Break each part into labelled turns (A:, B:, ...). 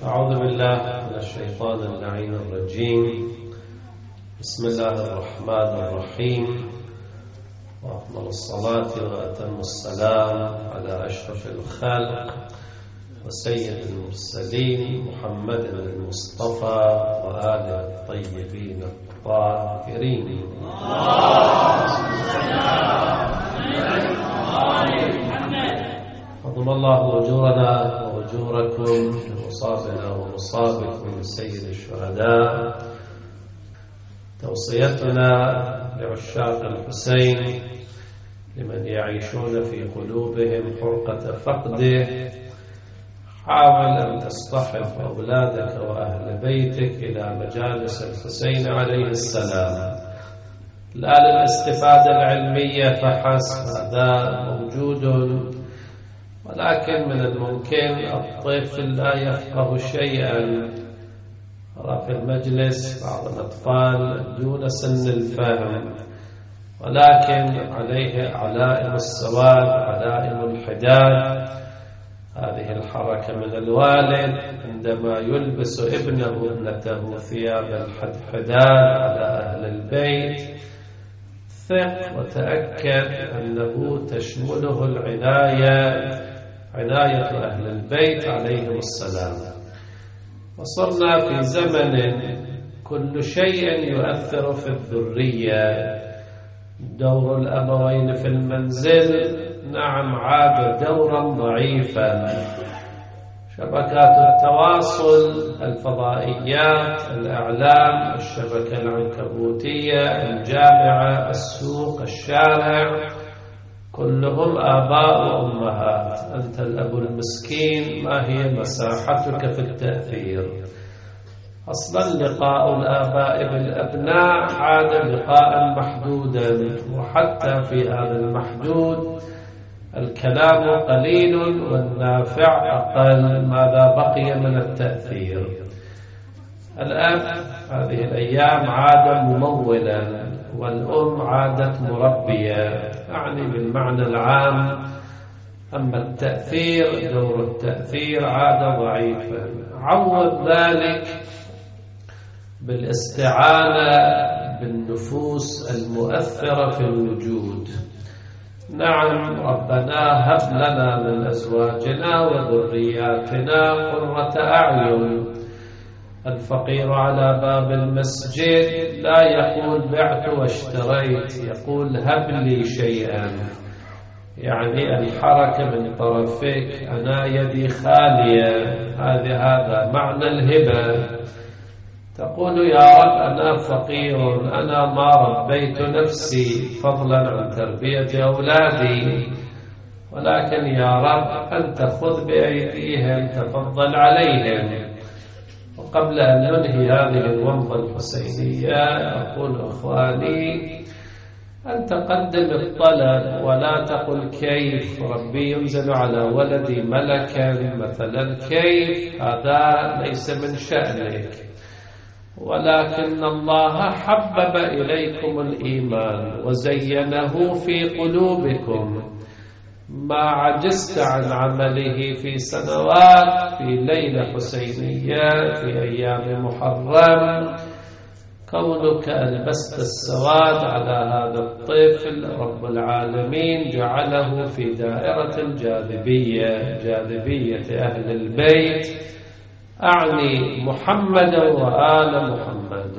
A: أعوذ بالله من الشيطان اللعين الرجيم. بسم الله الرحمن الرحيم، وأفضل الصلاة وأتم السلام على أشرف الخلق وسيد المرسلين محمد المصطفى وآله الطيبين الطاهرين. عظم الله أجورنا وأجوركم لمصابنا ومصابكم سيد الشهداء. توصيتنا لعشاق الحسين لمن يعيشون في قلوبهم حرقة فقده: حاول أن تصطحب أولادك وأهل بيتك إلى مجالس الحسين عليه السلام، لا للاستفادة العلمية فحسب، هذا موجود، ولكن من الممكن الطفل لا يفقه شيئا. في المجلس بعض الأطفال دون سن الفهم، ولكن عليه علائم السواد، علائم الحداد. هذه الحركة من الوالد عندما يلبس ابنه ابنته ثياب الحداد على أهل البيت، ثق وتأكد أنه تشمله عناية أهل البيت عليهم السلام. وصرنا في زمن كل شيء يؤثر في الذرية. دور الأبوين في المنزل نعم عاد دورا ضعيفا. شبكات التواصل، الفضائيات، الإعلام، الشبكة العنكبوتية، الجامعة، السوق، الشارع، كلهم آباء وأمهات. أنت الأب المسكين، ما هي مساحتك في التأثير؟ أصلا لقاء الآباء بالأبناء عاد لقاء محدودا، وحتى في هذا المحدود الكلام قليل والنافع أقل. ماذا بقي من التأثير؟ الأب هذه الأيام عاد ممولا، والأم عادت مربية، يعني بالمعنى العام. أما التأثير، دور التأثير عاد ضعيفا. عوض ذلك بالاستعانة بالنفوس المؤثرة في الوجود. نعم، ربنا هب لنا من أزواجنا وذرياتنا قرة أعين. الفقير على باب المسجد لا يقول بعت واشتريت، يقول هب لي شيئا، يعني الحركة من طرفك، أنا يدي خالية. هذا معنى الهبة. تقول يا رب أنا فقير، أنا ما ربيت نفسي فضلا عن تربية أولادي، ولكن يا رب أنت خذ بأيديهم، تفضل عليهم. وقبل أن ننهي هذه الومضة الحسينية أقول أخواني أن تقدم الطلب ولا تقل كيف ربي ينزل على ولدي ملكا مثلا، كيف؟ هذا ليس من شأنك. ولكن الله حبب إليكم الإيمان وزينه في قلوبكم، ما عجزت عن عمله في سنوات، في ليلة حسينية، في أيام محرم. كونك ألبست السواد على هذا الطفل، رب العالمين جعله في دائرة الجاذبية، جاذبية أهل البيت، أعني محمد وآل محمد.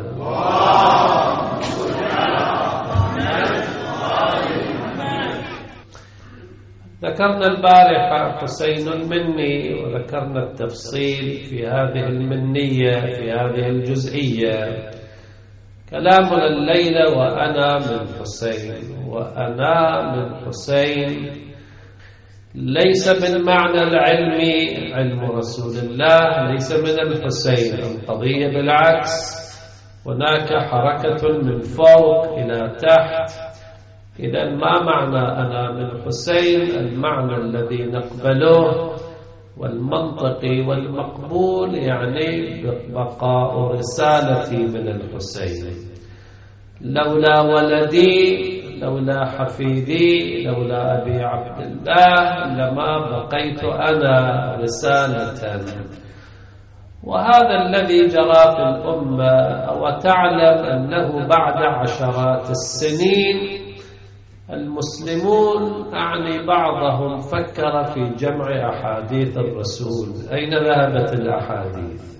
A: ذكرنا البارحة حسين مني، وذكرنا التفصيل في هذه المنية، في هذه الجزئية. كلامنا الليلة وأنا من حسين. وأنا من حسين ليس بالمعنى العلمي، علم رسول الله ليس من الحسين القضية، بالعكس هناك حركة من فوق إلى تحت. إذا ما معنى أنا من حسين؟ المعنى الذي نقبله والمنطقي والمقبول، يعني بقاء رسالتي من الحسين. لولا ولدي، لولا حفيدي، لولا أبي عبد الله لما بقيت أنا رسالة. وهذا الذي جرى في الأمة. وتعلم أنه بعد عشرات السنين المسلمون أعني بعضهم فكر في جمع أحاديث الرسول. أين ذهبت الأحاديث؟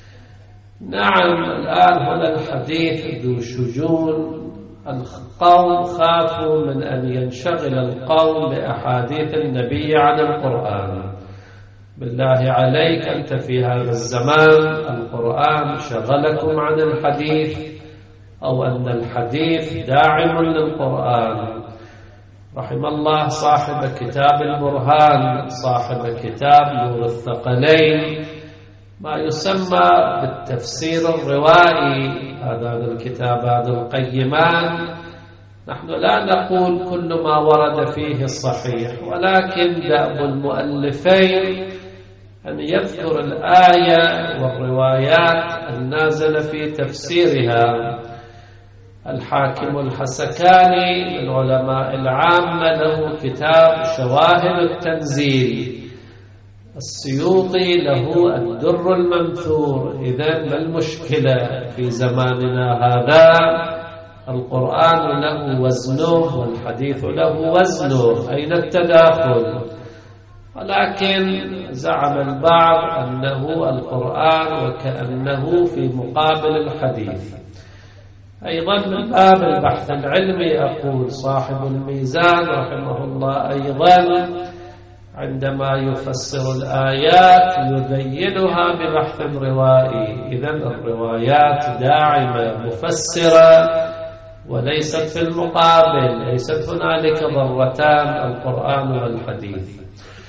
A: نعم، الآن هنا الحديث ذو شجون. القوم خافوا من أن ينشغل القوم بأحاديث النبي عن القرآن. بالله عليك، أنت في هذا الزمان القرآن شغلكم عن الحديث، أو أن الحديث داعم للقرآن؟ رحم الله صاحب كتاب البرهان، صاحب كتاب نور الثقلين، ما يسمى بالتفسير الروائي. هذان الكتابان القيمان نحن لا نقول كل ما ورد فيه صحيح، ولكن دأب المؤلفين أن يذكر الآية والروايات النازلة في تفسيرها. الحاكم الحسكاني من علماء العامة له كتاب شواهد التنزيل، السيوطي له الدر المنثور. إذن ما المشكلة في زماننا هذا؟ القرآن له وزنه والحديث له وزنه، أين التداخل؟ ولكن زعم البعض أنه القرآن وكأنه في مقابل الحديث. أيضا من باب البحث العلمي أقول صاحب الميزان رحمه الله أيضا عندما يفسر الآيات يبينها ببحث روائي. إذن الروايات داعمة مفسرة وليست في المقابل، ليست هنالك ضرتان القرآن والحديث.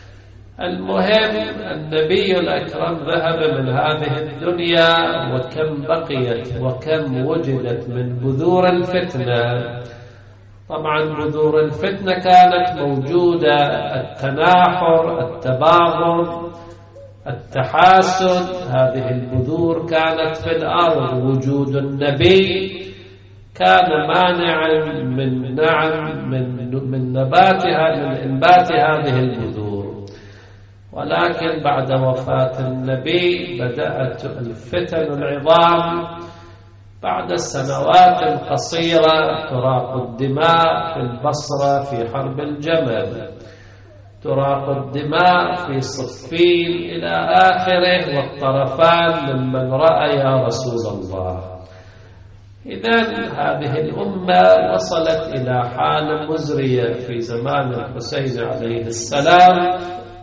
A: المهم النبي الأكرم ذهب من هذه الدنيا، وكم بقيت وكم وجدت من بذور الفتنة. طبعا بذور الفتنة كانت موجودة: التناحر، التباغض، التحاسد. هذه البذور كانت في الأرض. وجود النبي كان مانعا من نباتها، من إنبات هذه البذور. ولكن بعد وفاة النبي بدأت الفتن العظام. بعد سنوات قصيرة تراق الدماء في البصرة في حرب الجمل، تراق الدماء في صفين إلى آخره، والطرفان ممن رأى رسول الله. إذن هذه الأمة وصلت إلى حال مزرية في زمان الحسين عليه السلام.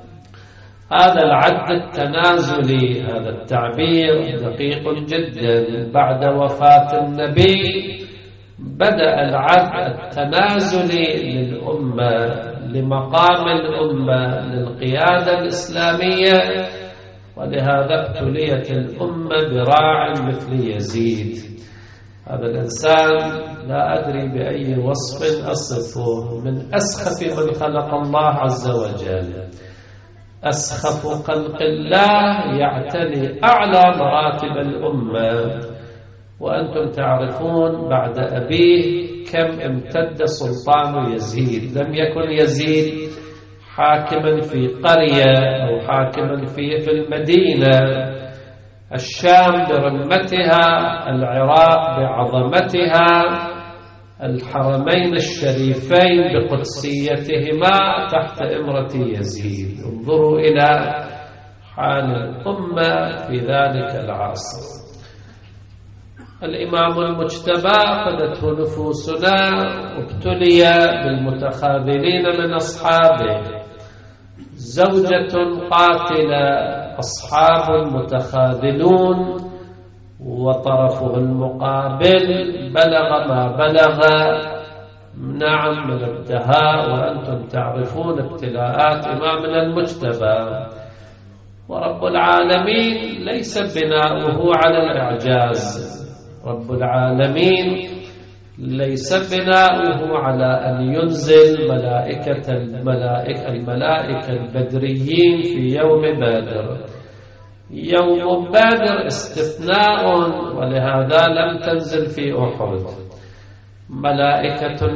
A: هذا العد التنازلي، هذا التعبير دقيق جدا. بعد وفاة النبي بدأ العد التنازلي للأمة، لمقام الأمة، للقيادة الإسلامية. ولهذا ابتليت الأمة براع مثل يزيد. هذا الإنسان لا أدري بأي وصف أصفه، من أسخف من خلق الله عز وجل. أسخف خلق الله يعتلي أعلى مراتب الأمة. وأنتم تعرفون بعد أبيه كم امتد سلطان يزيد. لم يكن يزيد حاكما في قرية أو حاكما في المدينة. الشام برمتها، العراق بعظمتها، الحرمين الشريفين بقدسيتهما تحت إمرة يزيد. انظروا إلى حال الأمة في ذلك العصر. الإمام المجتبى أخذته نفوسنا، وابتلي بالمتخاذلين من أصحابه. زوجة قاتلة، أصحاب متخاذلون، وطرفه المقابل بلغ ما بلغ، نعم، من الدهاء. وأنتم تعرفون ابتلاءات إمامنا المجتبى. ورب العالمين ليس بناؤه على الإعجاز. رب العالمين ليس بناؤه على أن ينزل الملائكة البدريين في يوم بدر. يوم بدر استثناء، ولهذا لم تنزل في أحد. ملائكة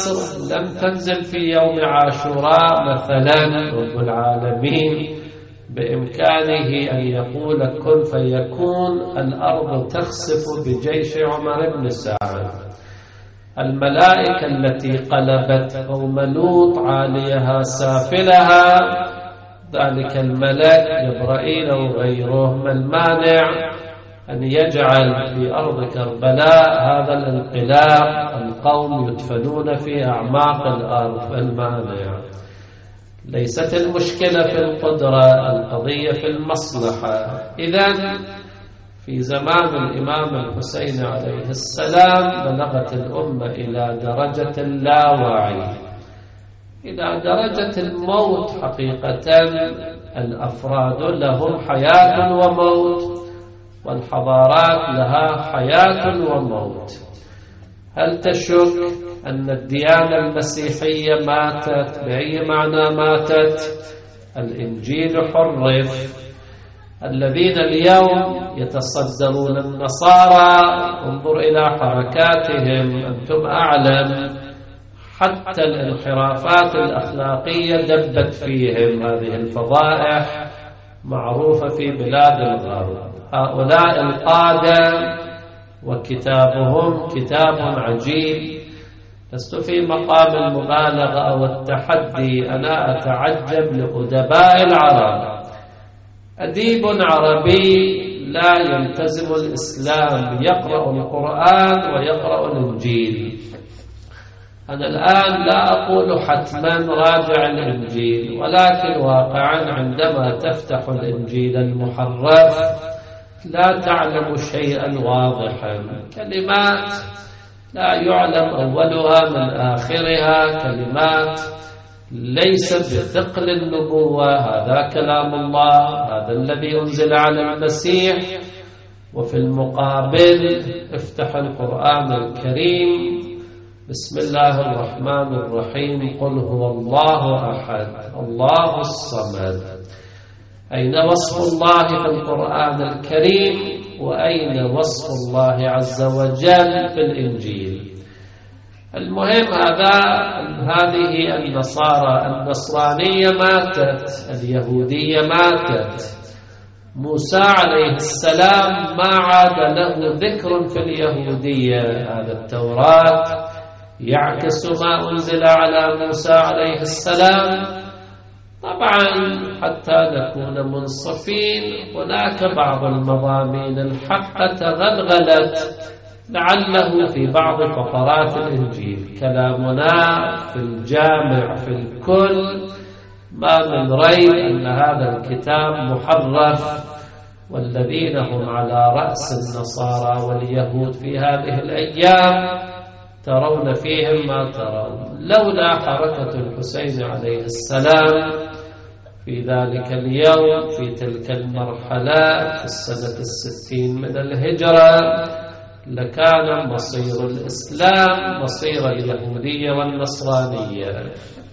A: النصر لم تنزل في يوم عاشوراء مثلا. رب العالمين بإمكانه أن يقول كن فيكون، الأرض تخسف بجيش عمر بن سعد. الملائكة التي قلبت قوم لوط عاليها سافلها، ذلك الملك جبرائيل وغيره، ما المانع أن يجعل في أرض كربلاء هذا الانقلاب القوم يدفنون في أعماق الأرض؟ المانع. ليست المشكلة في القدرة، القضية في المصلحة. إذن في زمان الإمام الحسين عليه السلام بلغت الأمة إلى درجة اللاوعي، إلى درجة الموت حقيقة. الأفراد لهم حياة وموت، والحضارات لها حياة وموت. هل تشك أن الديانة المسيحية ماتت؟ بأي معنى ماتت؟ الإنجيل حرف. الذين اليوم يتصدرون النصارى، انظر إلى حركاتهم، أنتم أعلم، حتى الانحرافات الأخلاقية دبت فيهم. هذه الفضائح معروفة في بلاد الغرب. هؤلاء القادة وكتابهم كتاب عجيب. لست في مقام المبالغة أو التحدي، أنا أتعجب لأدباء العرب. أديب عربي لا يلتزم الإسلام يقرأ القرآن ويقرأ الإنجيل. أنا الآن لا أقول حتما راجع الإنجيل، ولكن واقعا عندما تفتح الإنجيل المحرف لا تعلم شيئا واضحا، كلمات لا يعلم أولها من آخرها، كلمات ليس بثقل النبوة. هذا كلام الله، هذا الذي أنزل على المسيح. وفي المقابل افتح القرآن الكريم، بسم الله الرحمن الرحيم، قل هو الله أحد الله الصمد. أين وصف الله في القرآن الكريم؟ وأين وصف الله عز وجل في الإنجيل؟ المهم هذه النصرانية ماتت، اليهودية ماتت. موسى عليه السلام ما عاد له ذكر في اليهودية. هذا التوراة يعكس ما أنزل على موسى عليه السلام. طبعا حتى نكون منصفين، هناك بعض المضامين الحق تغلغلت لعله في بعض فقرات الإنجيل. كلامنا في الجامع في الكل ما من ريب أن هذا الكتاب محرف، والذين هم على رأس النصارى واليهود في هذه الأيام ترون فيهم ما ترون. لولا حركة الحسين عليه السلام في ذلك اليوم في تلك المرحلة في السنة 60 من الهجرة، لكان مصير الإسلام مصير اليهودية والنصرانية.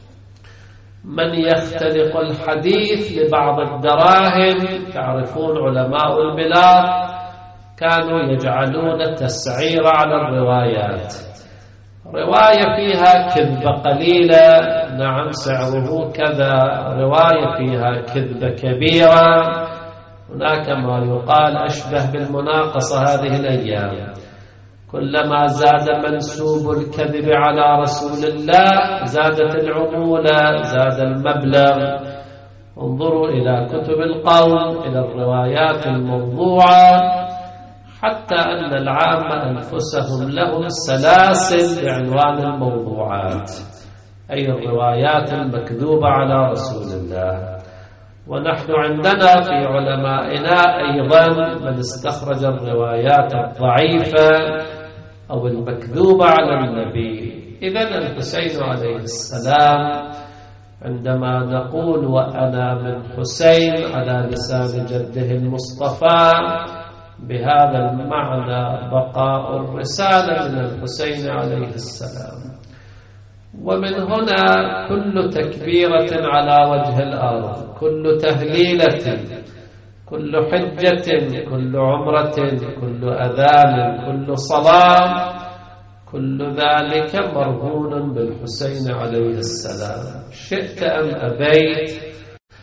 A: من يختلق الحديث لبعض الدراهم، تعرفون علماء البلاد كانوا يجعلون تسعير على الروايات. رواية فيها كذبة قليلة، نعم سعره كذا. رواية فيها كذبة كبيرة، هناك ما يقال أشبه بالمناقصة هذه الأيام. كلما زاد منسوب الكذب على رسول الله زادت العمولة، زاد المبلغ. انظروا إلى كتب القوم، إلى الروايات الموضوعة، حتى أن العامة أنفسهم لهم سلاسل بعنوان الموضوعات، أي الروايات المكذوبة على رسول الله. ونحن عندنا في علمائنا أيضا من استخرج الروايات الضعيفة أو المكذوبة على النبي. إذن الحسين عليه السلام عندما نقول وأنا من حسين على لسان جده المصطفى، بهذا المعنى بقاء الرسالة من الحسين عليه السلام. ومن هنا كل تكبيرة على وجه الأرض، كل تهليلة، كل حجة، كل عمرة، كل أذان، كل صلاة، كل ذلك مرهون بالحسين عليه السلام. شئت أم أبيت،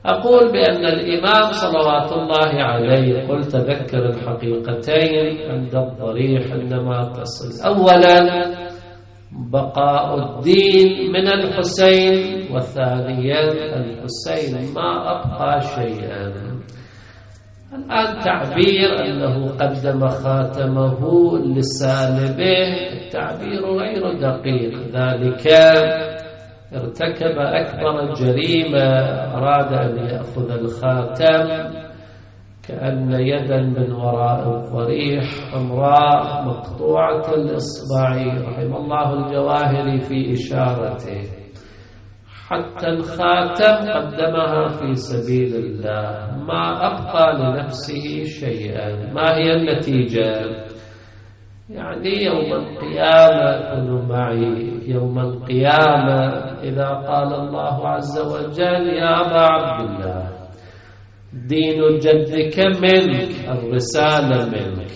A: أقول بأن الإمام صلوات الله عليه قل تذكر الحقيقتين عند الضريح عندما تصل. أولا بقاء الدين من الحسين، وثانيا الحسين ما أبقى شيئا. الآن تعبير أنه قدم خاتمه لسالبه التعبير غير دقيق، ذلك ارتكب أكبر جريمة، أراد أن يأخذ الخاتم كأن يدا من وراء الضريح حمراء مقطوعة الإصبع، رحم الله الجواهري في إشارته، حتى الخاتم قدمها في سبيل الله، ما أبقى لنفسه شيئا. ما هي النتيجة؟ يعني يوم القيامة، كونوا معي، يوم القيامة إذا قال الله عز وجل يا أبا عبد الله دين جدك منك، الرسالة منك،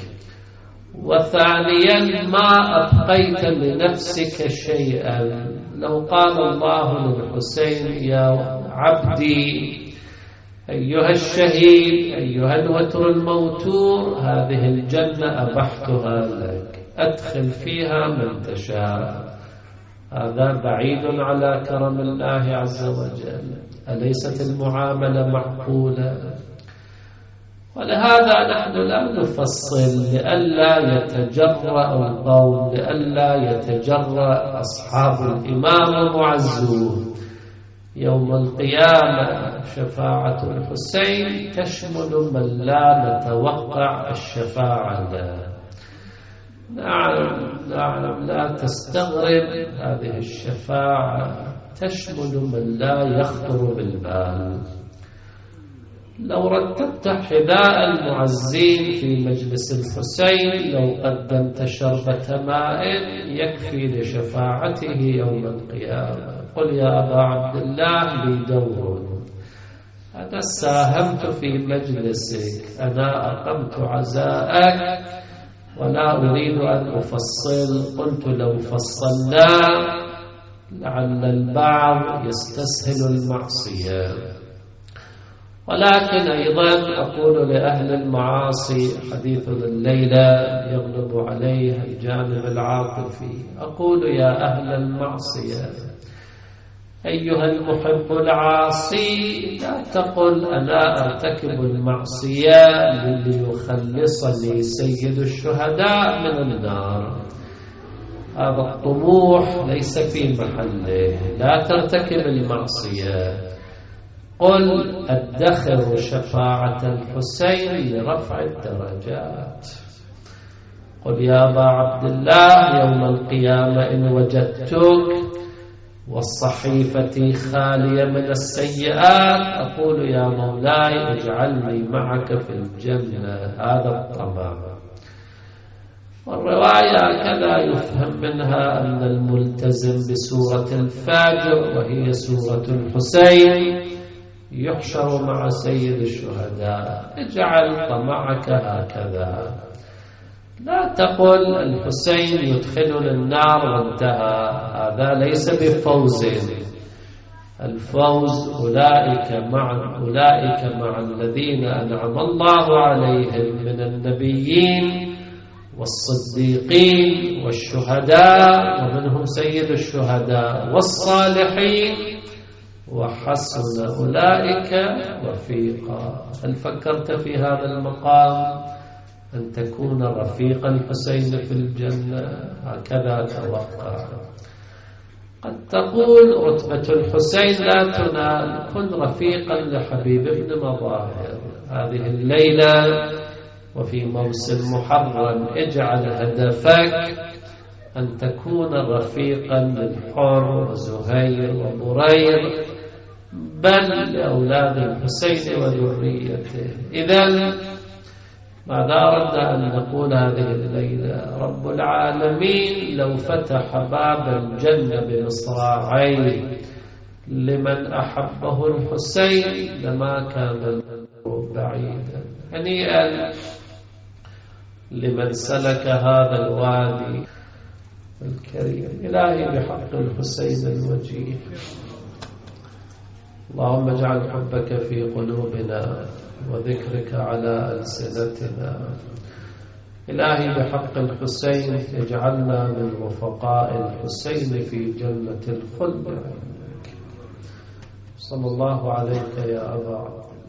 A: وثانيا ما أبقيت لنفسك شيئا. لو قال الله للحسين يا عبدي أيها الشهيد أيها الوتر الموتور، هذه الجنة أبحتها لك، أدخل فيها من تشاء، هذا بعيد على كرم الله عز وجل. أليست المعاملة معقولة؟ ولهذا نحن لا نفصل لئلا يتجرأ القوم، لئلا يتجرأ أصحاب الإمام المعزون. يوم القيامة شفاعة الحسين تشمل من لا نتوقع الشفاعة له. نعم لا تستغرب، هذه الشفاعة تشمل من لا يخطر بالبال. لو رتبت حذاء المعزين في مجلس الحسين، لو قدمت شربة ماء يكفي لشفاعته يوم القيامة. قل يا أبا عبد الله لي دور، أنا ساهمت في مجلسك، أنا أقمت عزاءك، ولا أريد أن أفصل. قلت لو فصلنا لعل البعض يستسهل المعصية، ولكن أيضا أقول لأهل المعاصي، حديث الليلة يغلب عليه الجانب العاطفي، أقول يا أهل المعصية أيها المحب العاصي، لا تقل أنا أرتكب المعصية ليخلصني سيد الشهداء من النار، هذا الطموح ليس في محله، لا ترتكب المعصية. قل أدخر شفاعة الحسين لرفع الدرجات. قل يا أبا عبد الله يوم القيامة إن وجدتك والصحيفة خالية من السيئات، أقول يا مولاي اجعلني معك في الجنة، هذا الطمع. والرواية كذا يفهم منها أن الملتزم بسورة الفاجر وهي سورة الحسين يحشر مع سيد الشهداء، اجعل طمعك هكذا، لا تقل الحسين يدخلنا النار وانتهى، هذا ليس بفوز. الفوز أولئك مع الذين أنعم الله عليهم من النبيين والصديقين والشهداء، ومنهم سيد الشهداء والصالحين، وحسن أولئك رفيقا. هل فكرت في هذا المقام أن تكون رفيق الحسين في الجنة؟ هكذا توقع. قد تقول رتبة الحسين لا تنال، كن رفيقا لحبيب بن مظاهر هذه الليلة وفي موسم محرم، اجعل هدفك أن تكون رفيقا للحر وزهير وبرير، بل لأولاد الحسين وذريته. إذن ماذا أردنا أن نقول هذه الليلة؟ رب العالمين لو فتح باب الجنة بمصراعيه لمن أحبه الحسين لما كان الأمر بعيدا. هنيئا لمن سلك هذا الوادي الكريم. إلهي بحق الحسين الوجيه اللهم اجعل حبك في قلوبنا وذكرك على ألسنتنا. إلهي بحق الحسين اجعلنا من رفقاء الحسين في جنة الخلد. صلى الله عليك يا أبا